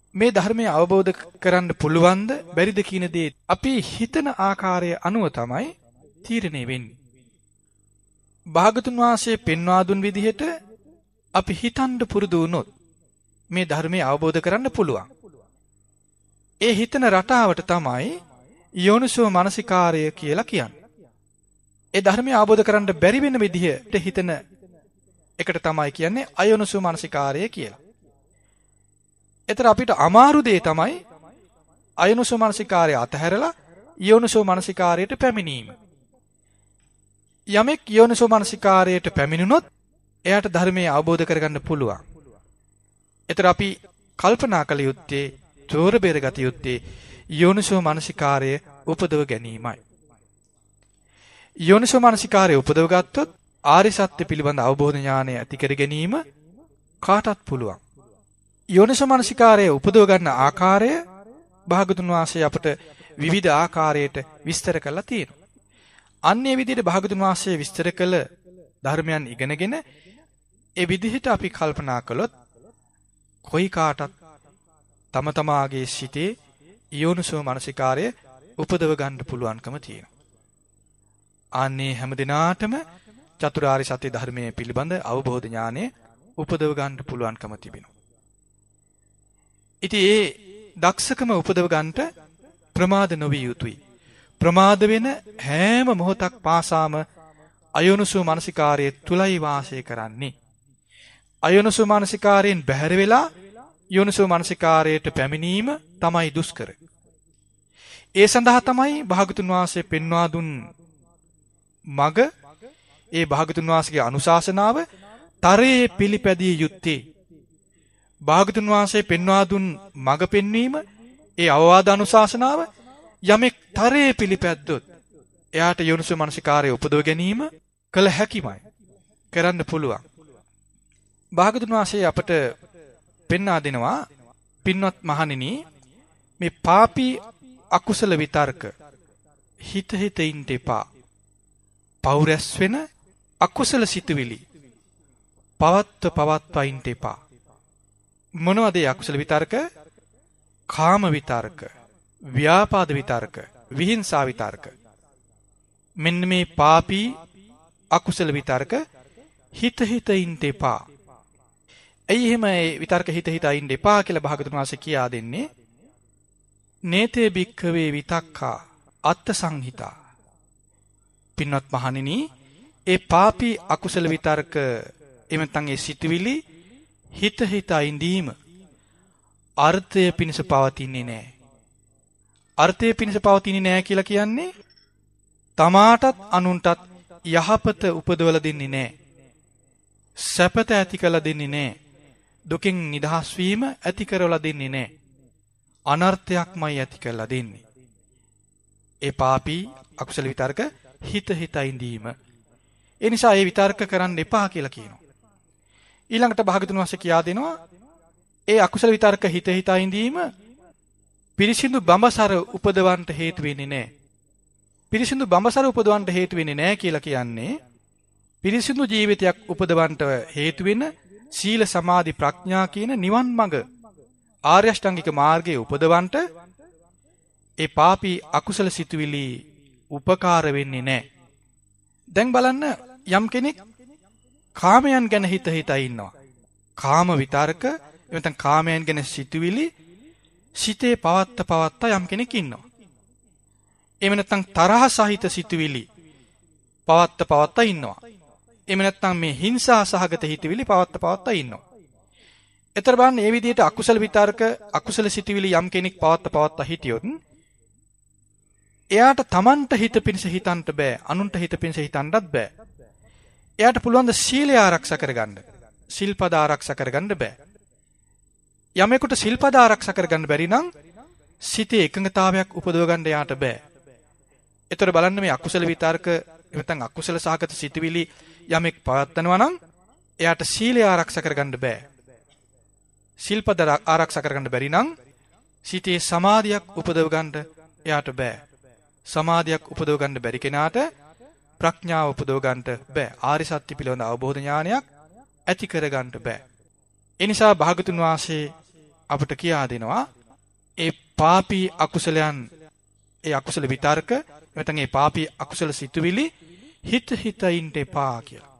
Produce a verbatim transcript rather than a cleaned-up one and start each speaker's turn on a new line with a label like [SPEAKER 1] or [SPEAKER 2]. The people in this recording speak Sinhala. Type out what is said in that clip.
[SPEAKER 1] මේ ධර්මය අවබෝධ කරන්න පුළුවන්ද බැරිද කියන දේ අපි හිතන ආකාරය අනුව තමයි තීරණය වෙන්නේ. භාගතුන් වහන්සේ පෙන්වා දුන් විදිහට අපි හිතන්න පුරුදු වුණොත් මේ ධර්මය අවබෝධ කරන්න පුළුවන්. ඒ හිතන රටාවට තමයි යෝනිසෝ මනසිකාරය කියලා කියන්නේ. ඒ ධර්මය අවබෝධ කරන්න බැරි වෙන විදිහට හිතන එකට තමයි කියන්නේ අයෝනිසෝ මනසිකාරය කියලා. ඒතර අපිට අමාරු දේ තමයි අයෝනිසෝ මනසිකාරය අතහැරලා යෝනිසෝ මනසිකාරයට පැමිණීම. යමෙක් යෝනිසෝ මනසිකාරයට පැමිණුනොත් එයාට ධර්මය අවබෝධ කරගන්න පුළුවන්. ඒතර අපි කල්පනා කළ යුත්තේ චෝර බේරගත යුත්තේ යෝනිසෝ මනසිකාරය උපදව ගැනීමයි. යෝනිසෝ මනසිකාරය උපදව ගත්තොත් ආරි සත්‍ය පිළිබඳ අවබෝධ ඥානය ඇති කර ගැනීම කාටත් පුළුවන්. යෝනිසෝ මනසිකාරය උපදව ගන්න ආකාරය භාගතුන් වහන්සේ අපට විවිධ ආකාරයට විස්තර කරලා තියෙනවා. අන්නේ විදිහට භාගතුන් වහන්සේ විස්තර කළ ධර්මයන් ඉගෙනගෙන ඒ විදිහට අපි කල්පනා කළොත් කොයි කාටත් තම තමාගේ සිතේ යෝනිසෝ මනසිකාරය උපදව ගන්න පුළුවන්කම තියෙනවා. අන්නේ හැම දිනාටම චතුරාර්ය සත්‍ය ධර්මයේ පිළිබඳ අවබෝධ ඥානය උපදව ගන්න පුළුවන්කම තිබෙනවා. ඉතින් ඒ දක්ෂකම උපදව ගන්නට ප්‍රමාද නොවිය යුතුයි. ප්‍රමාද වෙන හැම මොහොතක් පාසාම අයෝනිසෝ මනසිකාරයේ තුලයි වාසය කරන්නේ. අයෝනිසෝ මනසිකාරයෙන් බැහැර වෙලා යෝනිසෝ මනසිකාරයට පැමිණීම තමයි දුෂ්කර. ඒ සඳහා තමයි භාගතුන් වහන්සේ පෙන්වා දුන් මග ඒ භාගතුන් වහන්සේගේ අනුශාසනාව තරයේ පිළිපැදිය යුත්තේ. භාගතුන් වහන්සේ පෙන්වා දුන් මග පෙන්වීම ඒ අවවාද අනුශාසනාව යමෙක් තරයේ පිළිපැද්දොත් එයාට යෝනිසෝ මනසිකාරය උපදව ගැනීම කළ හැකිමයි. කරන්න පුළුවන්. භාගතුන් වහන්සේ අපට පෙන්වා දෙනවා පින්වත් මහණෙනි මේ පාපී අකුසල විතර්ක හිත හිත ඉන්න එපා. පෞරස් වෙන අකුසල සිතුවිලි පවත්ව පවත්වා ඉන්න එපා. මොනවද ඒ අකුසල විතර්ක? කාම විතර්ක, ව්‍යාපාද විතර්ක, විහිංසා විතර්ක. මෙන්න මේ පාපී අකුසල විතර්ක හිත හිත ඉන්න එපා. ඇයි එහෙම විතර්ක හිත හිත ඉන්න එපා කියලා භාගතුන් වහන්සේ කියා දෙන්නේ? නේතේ භික්ඛවේ විතක්ඛා අත්ථ සංහිතා. පින්වත් මහණෙනි, ඒ පාපී අකුසල විතර්ක එමෙතන් ඒ සිතුවිලි හිත හිත ඉඳීම අර්ථය පිණිස පවතින්නේ නැහැ. අර්ථය පිණිස පවතින්නේ නැහැ කියලා කියන්නේ තමාටත් අනුන්ටත් යහපත උපදවලා දෙන්නේ නැහැ. සැපත ඇති කරලා දෙන්නේ නැහැ. දුකින් නිදහස් වීම ඇති කරවලා දෙන්නේ නැහැ. අනර්ථයක්මයි ඇති කරලා දෙන්නේ. ඒ පාපී අකුසල විතර්ක හිත හිත ඉඳීම. ඒ නිසා ඒ විතර්ක කරන්න එපා කියලා කියනවා. ඊළඟට භාගතුන් වහන්සේ කියා දෙනවා ඒ අකුසල විතර්ක හිත හිත ඉඳීම පිරිසිදු බඹසර උපදවන්නට හේතු වෙන්නේ නැහැ. පිරිසිදු බඹසර උපදවන්නට හේතු වෙන්නේ නැහැ කියලා කියන්නේ පිරිසිදු ජීවිතයක් උපදවන්නට හේතු වෙන සීල සමාධි ප්‍රඥා කියන නිවන් මඟ ආර්ය අෂ්ටාංගික මාර්ගයේ උපදවන්නට ඒ පාපී අකුසල සිතුවිලි උපකාර වෙන්නේ නැහැ. දැන් බලන්න යම් කෙනෙක් කාමයන් ගැන හිත හිත ඉන්නවා. කාම විතර්ක එතන කාමයන් ගැන සිතුවිලි සිතේ පවත්ත පවත්ත යම් කෙනෙක් ඉන්නවා. එහෙම නැත්නම් තරහ සහිත සිතුවිලි පවත්ත පවත්ත ඉන්නවා. එහෙම නැත්නම් මේ හිංසා සහගත හිතුවිලි පවත්ත පවත්ත ඉන්නවා. එතර බලන්න මේ විදිහට අකුසල විතර්ක අකුසල සිතුවිලි යම් කෙනෙක් පවත්ත පවත්ත හිටියොත් එයාට තමන්ට හිත පිණිස හිතන්නට බෑ, අනුන්ට හිත පිණිස හිතන්නත් බෑ. එයාට පුළුවන් ද සීලය ආරක්ෂා කරගන්න. සිල්පද ආරක්ෂා කරගන්න බෑ. යමෙකුට සිල්පද ආරක්ෂා කරගන්න බැරි නම් සිතේ එකඟතාවයක් උපදව ගන්න එයාට බෑ. ඒතර බලන්න මේ අකුසල විතර්ක නැත්නම් අකුසල සහගත සිතුවිලි යමෙක් පවත්නවා නම් එයාට සීලය ආරක්ෂා කරගන්න බෑ. සිල්පද ආරක්ෂා කරගන්න බැරි නම් සිතේ සමාධියක් උපදව ගන්න එයාට බෑ. සමාධියක් උපදව ගන්න බැරි කෙනාට ප්‍රඥාව උපදව ගන්නට බෑ. ආරි සත්‍ය පිළිබඳ අවබෝධ ඥානයක් ඇති කර ගන්නට බෑ. ඒ නිසා භාගතුන් වහන්සේ අපට කියා දෙනවා ඒ පාපී අකුසලයන් ඒ අකුසල විතර්ක නැත්නම් ඒ පාපී අකුසල සිතුවිලි හිත හිත ඉන්න එපා කියලා.